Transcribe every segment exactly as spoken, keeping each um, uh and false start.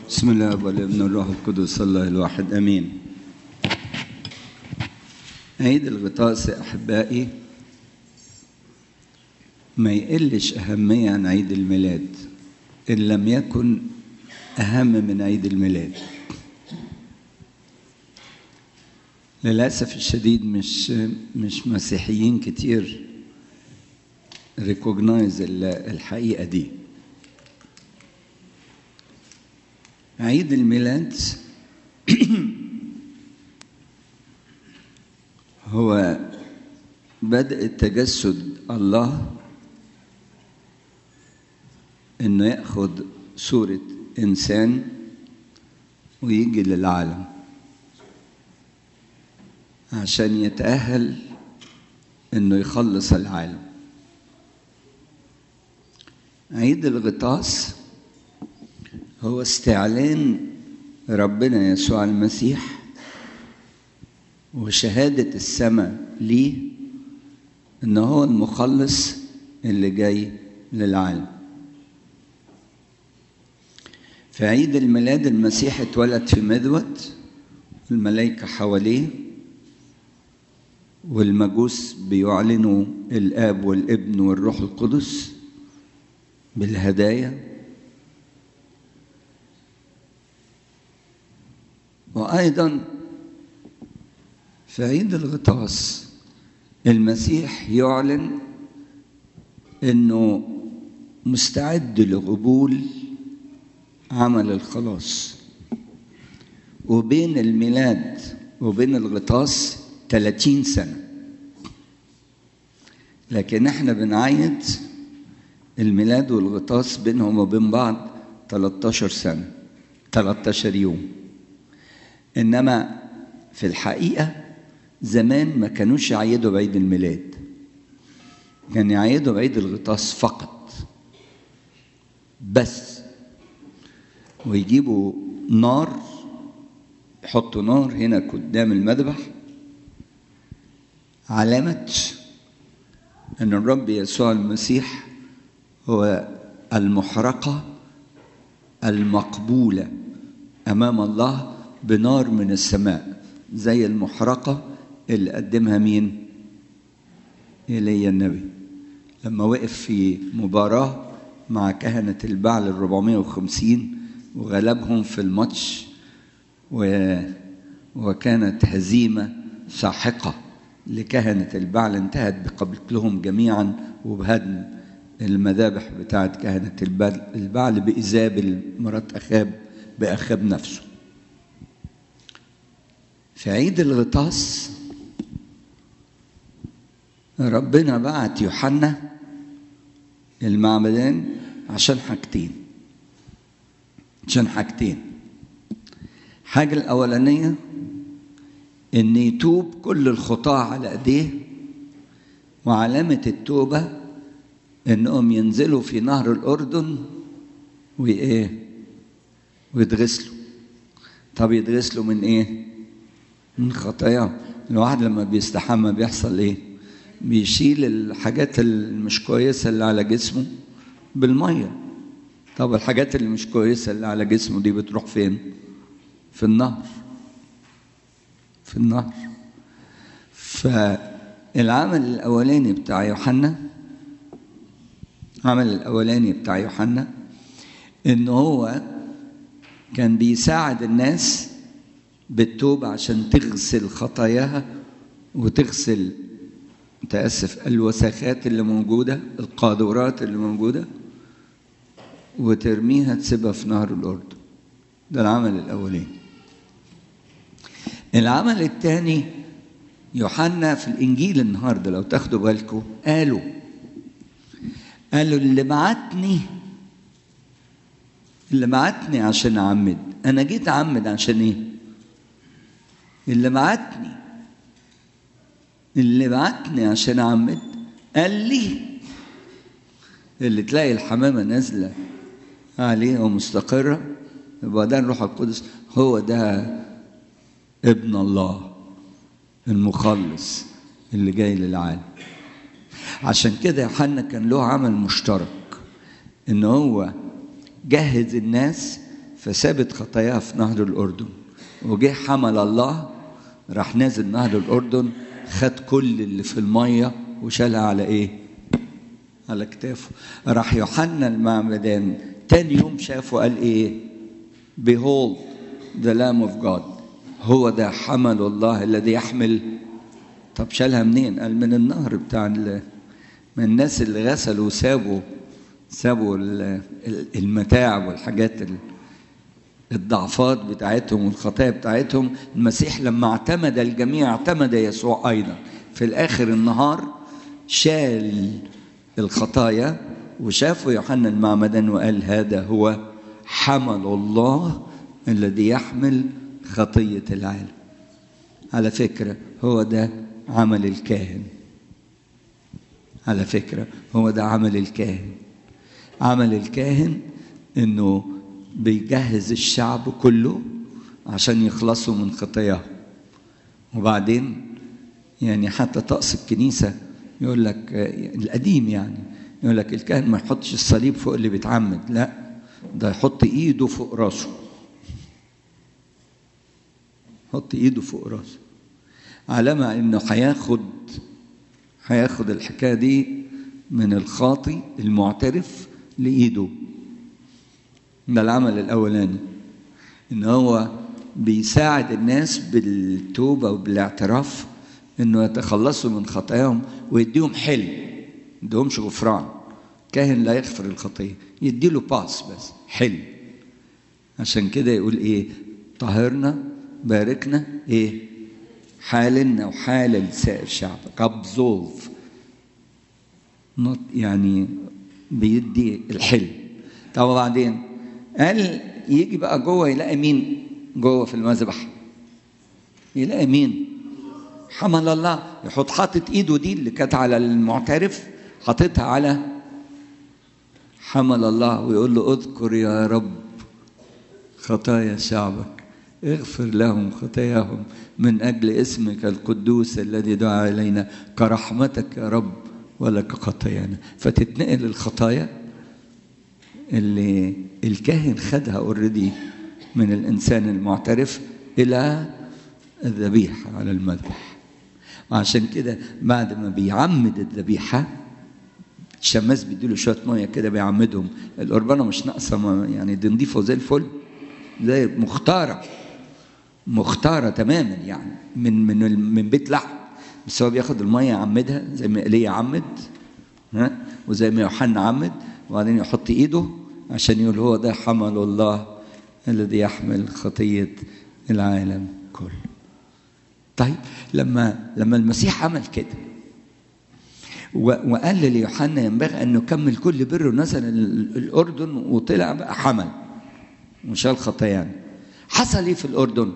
بسم الله والابن والروح القدس الله الواحد امين. عيد الغطاس احبائي ما يقلش اهميه عن عيد الميلاد ان لم يكن اهم من عيد الميلاد. للاسف الشديد مش مش مسيحيين كتير ريكوجنايز الحقيقه دي. عيد الميلاد هو بدء تجسد الله، انه ياخذ صوره انسان ويجي للعالم عشان يتأهل انه يخلص العالم. عيد الغطاس هو استعلان ربنا يسوع المسيح وشهادة السماء ليه إنه هو المخلص اللي جاي للعالم. في عيد الميلاد المسيح اتولد في مذود، الملائكة حواليه والمجوس بيعلنوا الآب والابن والروح القدس بالهدايا. وأيضا في عيد الغطاس المسيح يعلن أنه مستعد لقبول عمل الخلاص. وبين الميلاد وبين الغطاس ثلاثين سنة، لكن احنا بنعيد الميلاد والغطاس بينهم وبين بعض ثلاثة عشر سنة، ثلاثة عشر يوم. إنما في الحقيقة زمان ما كانوش يعيدوا بعيد الميلاد، كان يعيدوا بعيد الغطاس فقط بس. ويجيبوا نار، يحطوا نار هنا قدام المذبح علامة أن الرب يسوع المسيح هو المحرقة المقبولة أمام الله بنار من السماء، زي المحرقة اللي قدمها مين؟ إيليا النبي لما وقف في مباراة مع كهنة البعل الربعمائة وخمسين وغلبهم في الماتش، و... وكانت هزيمة ساحقة لكهنة البعل انتهت بقتلهم جميعا وبهدم المذابح بتاعت كهنة البعل بإيزابل مرات أخاب بأخاب نفسه. في عيد الغطاس ربنا بعت يوحنا المعمدان عشان حاجتين عشان حاجتين حاجة الأولانية إن يتوب كل الخطاة على أيديه، وعلامة التوبة إنهم ينزلوا في نهر الأردن وإيه ويتغسلوا. طب يتغسلوا من إيه؟ من خطاياه. الواحد لما بيستحمى بيحصل ايه؟ بيشيل الحاجات المش كويسه اللي على جسمه بالميه. طب الحاجات اللي مش كويسه اللي على جسمه دي بتروح فين؟ في النهر في النهر فالعمل الاولاني بتاع يوحنا العمل الاولاني بتاع يوحنا ان هو كان بيساعد الناس بالتوبة عشان تغسل خطاياها وتغسل متأسف الوساخات اللي موجودة، القاذورات اللي موجودة، وترميها تسيبها في نهر الأردن. ده العمل الأولاني. العمل الثاني يوحنا في الإنجيل النهاردة لو تاخدوا بالكم قالوا قالوا اللي بعتني اللي بعتني عشان أعمد. أنا جيت أعمد عشان إيه؟ اللي بعتني اللي بعتني عشان أعمد قال لي اللي تلاقي الحمامة نازلة عليه ومستقرة يبقى ده الروح القدس، هو ده ابن الله المخلص اللي جاي للعالم. عشان كده يوحنا كان له عمل مشترك، إن هو جهز الناس فسابت خطاياها في نهر الأردن، وجه حمل الله راح نازل نهر الأردن، خد كل اللي في المية وشالها على إيه؟ على كتافه. راح يوحنا المعمدان تاني يوم شافه قال إيه؟ Behold the Lamb of God. هو ده حمل الله الذي يحمل. طب شالها منين؟ قال من النهر بتاع من الناس اللي غسلوا وسابوا سابوا المتاع والحاجات الضعفات بتاعتهم والخطايا بتاعتهم. المسيح لما اعتمد الجميع اعتمد يسوع أيضا. في الآخر النهار شال الخطايا وشافوا يوحنا المعمدان وقال هذا هو حمل الله الذي يحمل خطية العالم. على فكرة هو ده عمل الكاهن. على فكرة هو ده عمل الكاهن. عمل الكاهن إنه بيجهز الشعب كله عشان يخلصوا من خطاياهم. وبعدين يعني حتى طقس الكنيسة يقول لك القديم يعني يقول لك الكاهن ما يحطش الصليب فوق اللي بيتعمد، لا ده يحط ايده فوق راسه. يحط ايده فوق راسه علامة انه هياخد هياخد الحكاية دي من الخاطي المعترف لإيده. ده العمل الأولاني، إن هو بيساعد الناس بالتوبة وبالاعتراف إنه يتخلصوا من خطاياهم ويديهم حل، يديهمش غفران. كاهن لا يغفر الخطية، يديله باس بس حل. عشان كده يقول إيه؟ طهرنا باركنا إيه؟ حالنا وحال سائر شعبك. أبزولف يعني بيدي الحل. طب وبعدين قال يجي بقى جوه يلاقي مين جوه في المذبح؟ يلاقي مين؟ حمل الله. يحط حاطط ايده دي اللي كانت على المعترف حاططها على حمل الله ويقول له اذكر يا رب خطايا شعبك، اغفر لهم خطاياهم من أجل اسمك القدوس الذي دعا إلينا، كرحمتك يا رب ولك خطايانا. فتتنقل الخطايا اللي الكاهن خدها اوريدي من الإنسان المعترف إلى الذبيحة على المذبح. وعشان كده بعد ما بيعمد الذبيحة الشماس بيديله شوية مية كده بيعمدهم. القربانة مش ناقصة يعني، دي نضيفة زي الفل، زي مختارة مختارة تماما يعني من من من بيت لحم. بس هو بياخد المية يعمدها زي ما إيليا عمد ها وزي ما يوحنا عمد، وبعدين يحط إيده عشان يقول هو ده حمل الله الذي يحمل خطية العالم كله. طيب لما لما المسيح عمل كده وقال ليوحنا ينبغي أن نكمل كل بر ونزل الأردن وطلع بقى حمل وشال خطايانا، حصل إيه في الأردن؟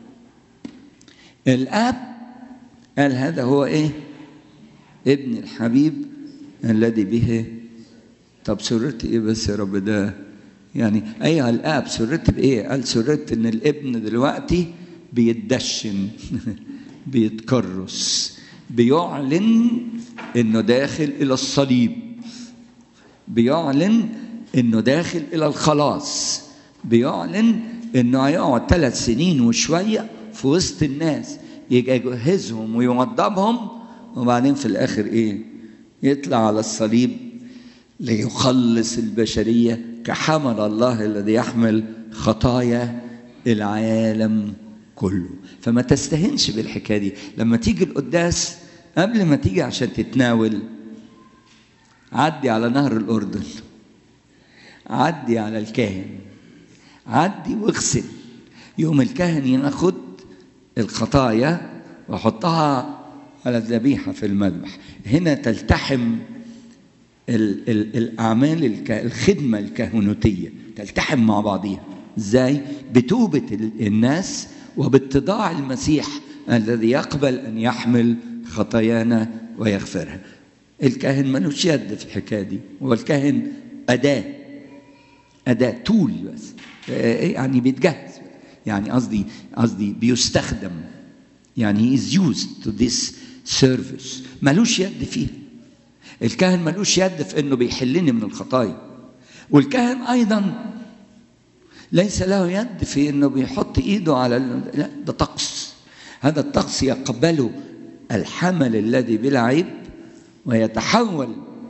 الآب قال هذا هو إيه؟ ابن الحبيب الذي به. طب سررت إيه بس يا رب ده يعني أيها الآب سررت بإيه؟ قال سررت إن الابن دلوقتي بيتدشن بيتكرس، بيعلن إنه داخل إلى الصليب، بيعلن إنه داخل إلى الخلاص، بيعلن إنه هيقعد ثلاث سنين وشوية في وسط الناس يجهزهم ويوضبهم، وبعدين في الآخر إيه؟ يطلع على الصليب ليخلص البشرية كحمل الله الذي يحمل خطايا العالم كله. فما تستهنش بالحكاية دي. لما تيجي القداس قبل ما تيجي عشان تتناول عدي على نهر الأردن، عدي على الكاهن، عدي واغسل. يوم الكاهن ياخد الخطايا وحطها على الذبيحة في المذبح. هنا تلتحم ال ال الأعمال الخدمة الكهنوتية تلتحم مع بعضها. ازاي؟ بتوبة الناس وباتضاع المسيح الذي يقبل أن يحمل خطايانا ويغفرها. الكاهن ملوش يد في الحكاية دي، والكاهن أداة أداة تول بس يعني بيتجهز يعني قصدي قصدي بيستخدم يعني he is used to this service. ملوش يد فيها. الكاهن ملوش يد في انه بيحلني من الخطايا. والكاهن ايضا ليس له يد في انه بيحط ايده على ال... لا، ده طقس. هذا الطقس يقبله الحمل الذي بلا عيب، ويتحول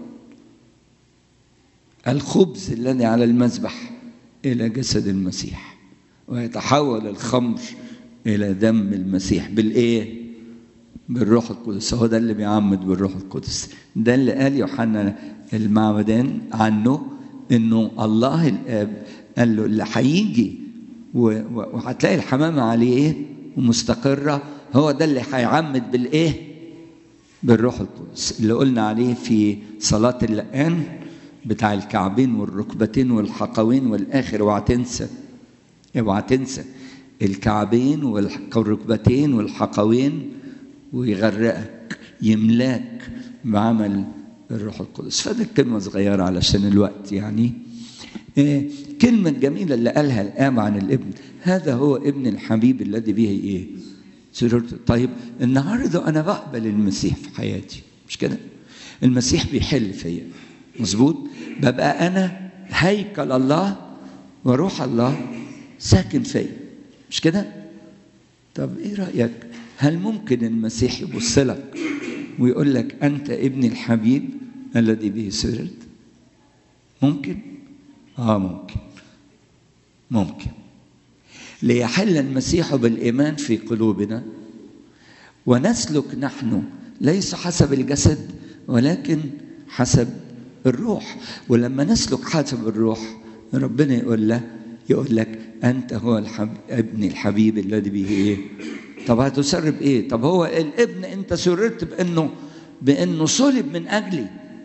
الخبز الذي على المذبح الى جسد المسيح، ويتحول الخمر الى دم المسيح. بالايه؟ بالروح القدس. هو ده اللي بيعمد بالروح القدس. ده اللي قال يوحنا المعمدان عنه، انه الله الاب قال له اللي هيجي وهتلاقي الحمامه عليه ايه ومستقره، هو ده اللي هيعمد بالايه؟ بالروح القدس، اللي قلنا عليه في صلاه اللقان بتاع الكعبين والركبتين والحقوين والاخر. اوعى تنسى، اوعى تنسى الكعبين والركبتين والحقوين، ويغرقك يملاك بعمل الروح القدس. فده كلمة صغيرة علشان الوقت يعني. إيه كلمة جميلة اللي قالها الآب عن الابن، هذا هو ابن الحبيب الذي به ايه؟ سررت. طيب النهارده انا بقبل المسيح في حياتي، مش كده؟ المسيح بيحل فيا، مظبوط؟ ببقى انا هيكل الله وروح الله ساكن فيا، مش كده؟ طب ايه رأيك؟ هل ممكن المسيح يبص لك ويقول لك أنت ابن الحبيب الذي به سررت؟ ممكن؟ آه ممكن. ممكن. ليحل المسيح بالإيمان في قلوبنا ونسلك نحن ليس حسب الجسد ولكن حسب الروح. ولما نسلك حسب الروح ربنا يقول له يقول لك أنت هو الحب... ابن الحبيب الذي به إيه؟ طب هتسر بإيه؟ طب هو الابن أنت سررت بأنه بأنه صلب من أجلي.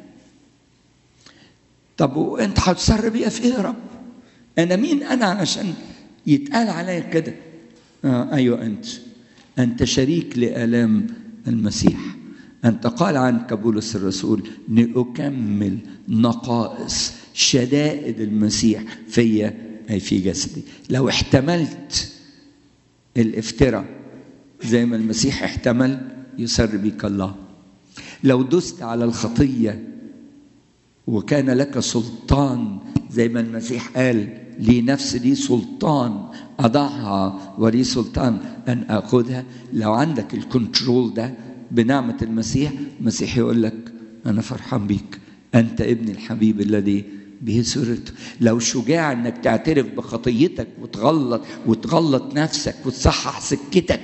طب وأنت هتسر بإيه في إيه يا رب؟ أنا مين أنا علشان يتقال عليا كده؟ آه أيوة أنت أنت شريك لآلام المسيح. أنت قال عنك بولس الرسول لأكمل نقائص شدائد المسيح فيا أي في جسدي. لو احتملت الافتراء زي ما المسيح احتمل يسر بك الله. لو دست على الخطية وكان لك سلطان زي ما المسيح قال لي نفس لي سلطان أضعها ولي سلطان أن أخذها. لو عندك الكنترول ده بنعمة المسيح، المسيح يقول لك أنا فرحان بيك، أنت ابن الحبيب الذي به سررت. لو شجاع انك تعترف بخطيتك وتغلط وتغلط نفسك وتصحح سكتك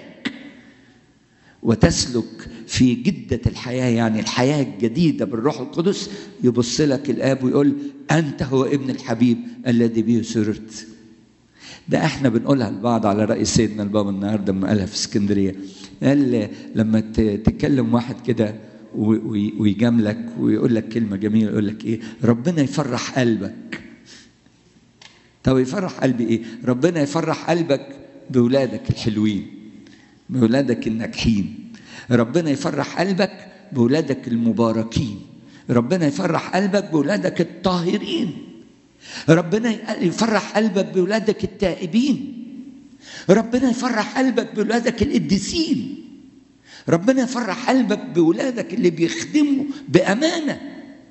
وتسلك في جدة الحياة، يعني الحياة الجديدة بالروح القدس، يبص لك الآب ويقول أنت هو ابن الحبيب الذي به سررت. ده احنا بنقولها لبعض على رأي سيدنا البابا النهارده لما قالها في اسكندرية. قال لما تتكلم واحد كده ويجاملك ويقول لك كلمة جميلة، يقول لك ايه؟ ربنا يفرح قلبك. طب يفرح قلبي ايه؟ ربنا يفرح قلبك بولادك الحلوين، بولادك الناجحين. ربنا يفرح قلبك بولادك المباركين. ربنا يفرح قلبك بولادك الطاهرين. ربنا يفرح قلبك بولادك التائبين. ربنا يفرح قلبك بولادك القديسين. ربنا يفرح قلبك بولادك اللي بيخدموا بأمانة.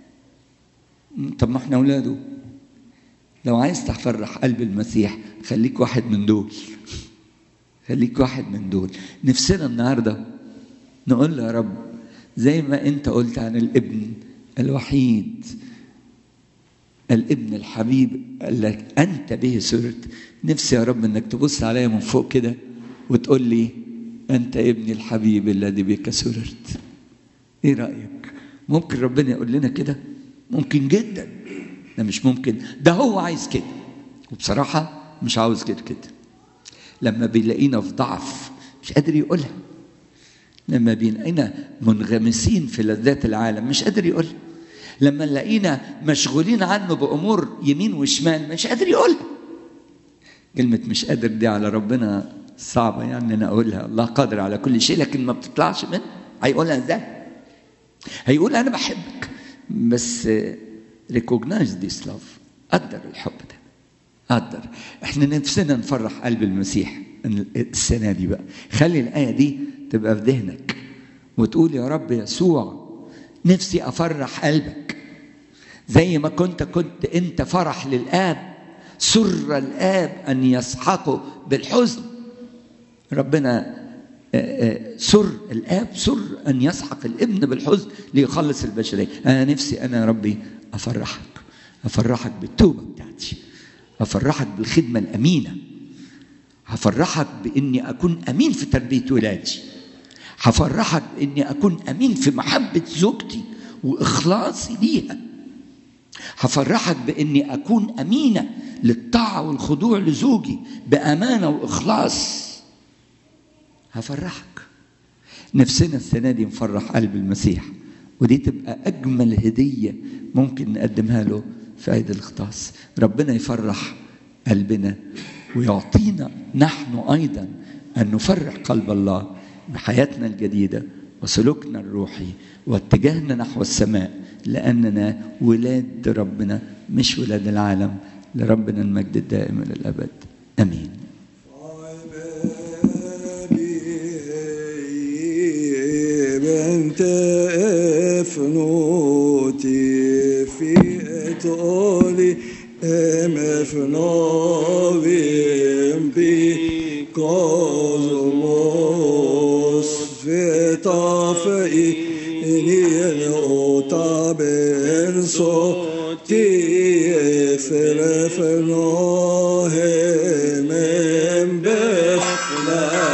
طب ما احنا اولاده. لو عايز تفرح قلب المسيح خليك واحد من دول، خليك واحد من دول. نفسنا النهارده نقول له يا رب زي ما انت قلت عن الابن الوحيد الابن الحبيب قال لك انت به سررت، نفسي يا رب انك تبص عليا من فوق كده وتقول لي أنت ابن الحبيب الذي بك سررت. إيه رأيك؟ ممكن ربنا يقول لنا كده؟ ممكن جدا. ده مش ممكن، ده هو عايز كده. وبصراحة مش عاوز كده كده. لما بيلاقينا في ضعف مش قادر يقولها. لما بيلاقينا منغمسين في لذات العالم مش قادر يقولها. لما نلاقينا مشغولين عنه بأمور يمين وشمال مش قادر يقولها. كلمة مش قادر دي على ربنا صعبة يعني أنا أقولها. الله قادر على كل شيء لكن ما بتطلعش منه. هيقولها إزاي؟ هيقول أنا بحبك بس recognize this love. قدر الحب ده، قدر. إحنا نفسنا نفرح قلب المسيح السنة دي بقى. خلي الآية دي تبقى في ذهنك وتقول يا رب يسوع نفسي أفرح قلبك زي ما كنت كنت أنت فرح للآب، سر الآب أن يسحقه بالحزن. ربنا سر الآب سر أن يسحق الابن بالحزن ليخلص البشرية. أنا نفسي أنا يا ربي أفرحك، أفرحك بالتوبة بتاعتي، أفرحك بالخدمة الأمينة، هفرحك بإني أكون أمين في تربية ولادي، هفرحك بإني أكون أمين في محبة زوجتي وإخلاصي ليها، هفرحك بإني أكون أمينة للطاعة والخضوع لزوجي بأمانة وإخلاص. هفرحك. نفسنا السنة دي نفرح قلب المسيح، ودي تبقى أجمل هدية ممكن نقدمها له في عيد الغطاس. ربنا يفرح قلبنا ويعطينا نحن أيضا أن نفرح قلب الله بحياتنا الجديدة وسلوكنا الروحي واتجاهنا نحو السماء، لأننا ولاد ربنا مش ولاد العالم. لربنا المجد الدائم إلى الأبد. آمين. بنت افنوتي في اتولي ام افنوبي بي كوزموس في طافئي اني اوتابن صوتي فرفنوه من بفنا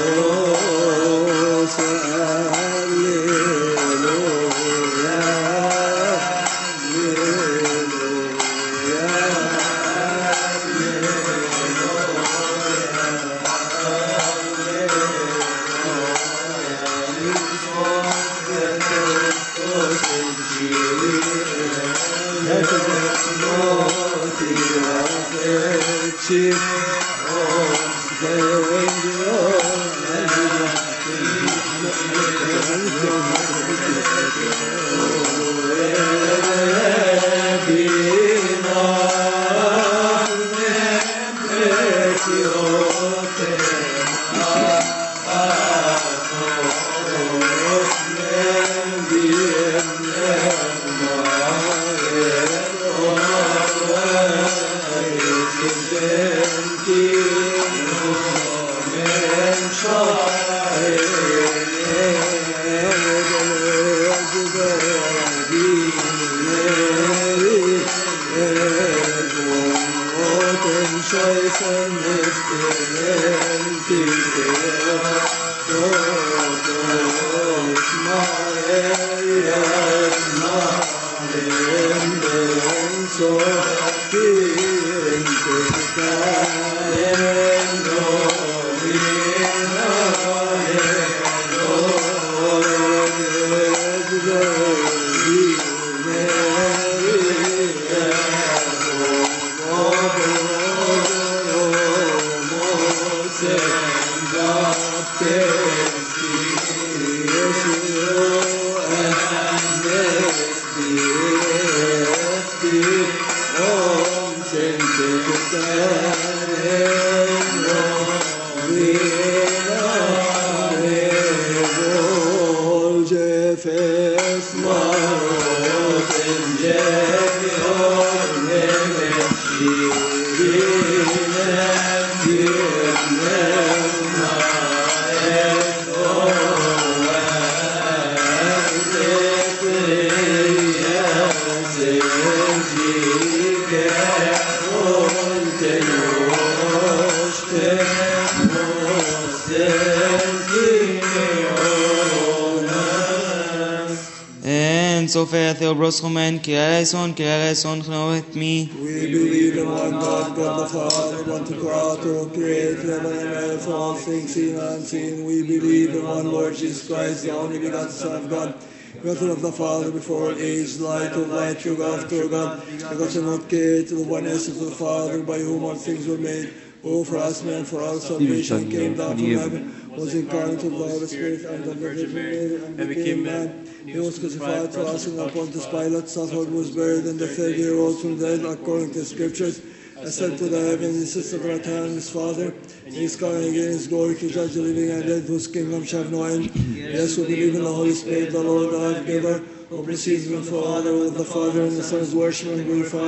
Sophia Theobroschomen, Kiaison, Kiaison, with me. We believe in one God, God the Father, one to Creator, created heaven and earth, all things seen and unseen. We believe in one Lord Jesus Christ, the only begotten Son of God, begotten of the Father before age, light of light, true God, true God, begotten of created to the one essence of the Father, by whom all things were made. Who for us men, for our salvation, came down from heaven, was incarnate of the Holy Spirit, and the Virgin Mary, and became man. He was crucified for us in Pontius Pilate, suffered, was buried, and the third day rose from the dead, according to the Scriptures. Ascended to the heavens, he sits at the right hand of his Father. He is coming again in his glory to judge the living and dead, whose kingdom shall have no end. Yes, we believe in the Holy Spirit, the Lord, the life giver, who proceeds from the Father, with the Father and the Son is worshipped and glorified.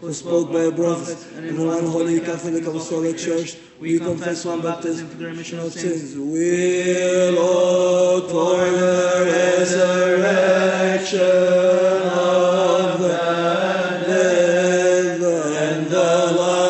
was spoke by the prophets, and in one holy Catholic Apostolic Church, we confess one baptism for the remission of sins. We look for the resurrection of the dead and the life